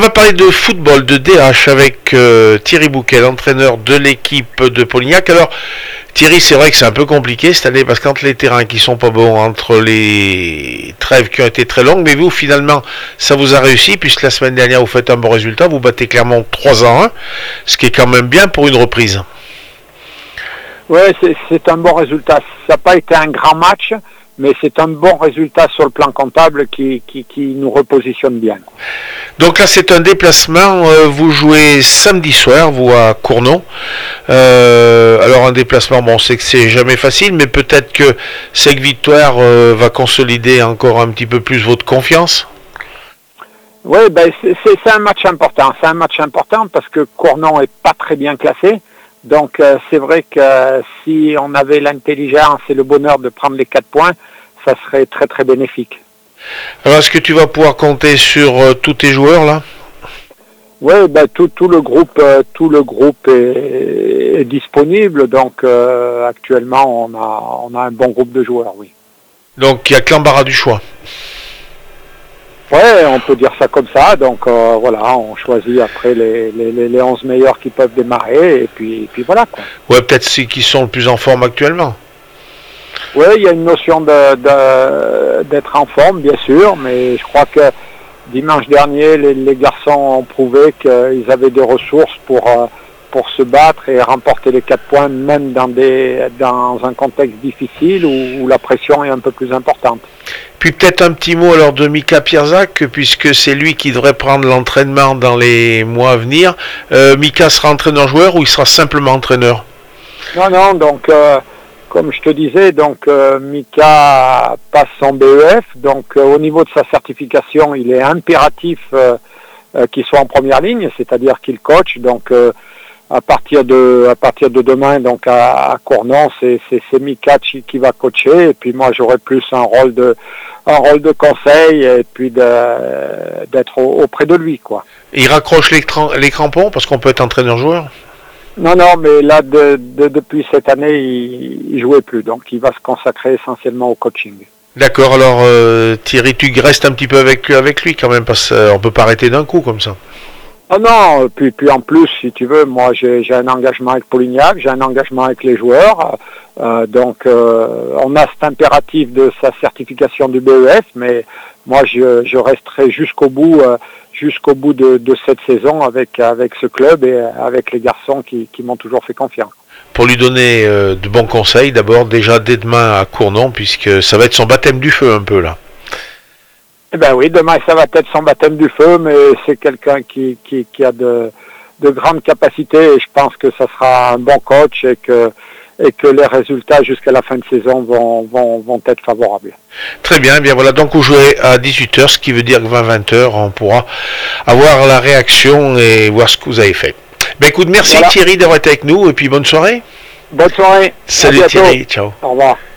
va parler de football, de DH avec Thierry Bouquet, l'entraîneur de l'équipe de Polignac. Alors Thierry, c'est vrai que c'est un peu compliqué cette année parce qu'entre les terrains qui sont pas bons, entre les trêves qui ont été très longues, mais vous finalement ça vous a réussi puisque la semaine dernière vous faites un bon résultat, vous battez Clermont 3-1, ce qui est quand même bien pour une reprise. Oui, c'est un bon résultat. Ça n'a pas été un grand match, mais c'est un bon résultat sur le plan comptable qui nous repositionne bien. Donc là, c'est un déplacement. Vous jouez samedi soir, vous, à Cournon. Alors un déplacement, bon, on sait que c'est jamais facile, mais peut-être que cette victoire va consolider encore un petit peu plus votre confiance. Oui, c'est un match important. C'est un match important parce que Cournon est pas très bien classé. Donc c'est vrai que si on avait l'intelligence et le bonheur de prendre les 4 points, ça serait très très bénéfique. Alors est-ce que tu vas pouvoir compter sur tous tes joueurs là? Oui, tout le groupe est disponible. Donc actuellement on a un bon groupe de joueurs, oui. Donc il y a que l'embarras du choix. Ouais, on peut dire ça comme ça. Donc voilà, on choisit après les 11 meilleurs qui peuvent démarrer et puis voilà quoi. Ouais, peut-être ceux qui sont le plus en forme actuellement. Oui, il y a une notion d'être en forme, bien sûr, mais je crois que dimanche dernier, les garçons ont prouvé qu'ils avaient des ressources pour se battre et remporter les 4 points, même dans un contexte difficile où la pression est un peu plus importante. Puis peut-être un petit mot alors de Mika Pierzac, puisque c'est lui qui devrait prendre l'entraînement dans les mois à venir. Mika sera entraîneur-joueur ou il sera simplement entraîneur? Non, donc comme je te disais, donc Mika passe son BEF, donc au niveau de sa certification, il est impératif qu'il soit en première ligne, c'est-à-dire qu'il coach, donc à partir de demain, donc à Cournon, c'est Mika qui va coacher, et puis moi j'aurai plus un rôle de conseil et puis d'être auprès de lui, quoi. Il raccroche les crampons parce qu'on peut être entraîneur-joueur? Non, mais là depuis cette année il jouait plus, donc il va se consacrer essentiellement au coaching. D'accord, alors Thierry, tu restes un petit peu avec lui quand même, parce qu'on peut pas arrêter d'un coup comme ça. Oh non, puis en plus, si tu veux, moi j'ai un engagement avec Polignac, j'ai un engagement avec les joueurs, donc on a cet impératif de sa certification du BEF, mais moi je resterai jusqu'au bout de cette saison avec ce club et avec les garçons qui m'ont toujours fait confiance. Pour lui donner de bons conseils, d'abord déjà dès demain à Cournon, puisque ça va être son baptême du feu un peu là. Eh ben oui, demain ça va être son baptême du feu, mais c'est quelqu'un qui a de grandes capacités et je pense que ça sera un bon coach et que les résultats jusqu'à la fin de saison vont être favorables. Très bien, bien voilà, donc vous jouez à 18h, ce qui veut dire que 20h, on pourra avoir la réaction et voir ce que vous avez fait. Ben écoute, merci voilà. Thierry d'avoir été avec nous et puis bonne soirée. Bonne soirée. Salut Thierry, ciao. Au revoir.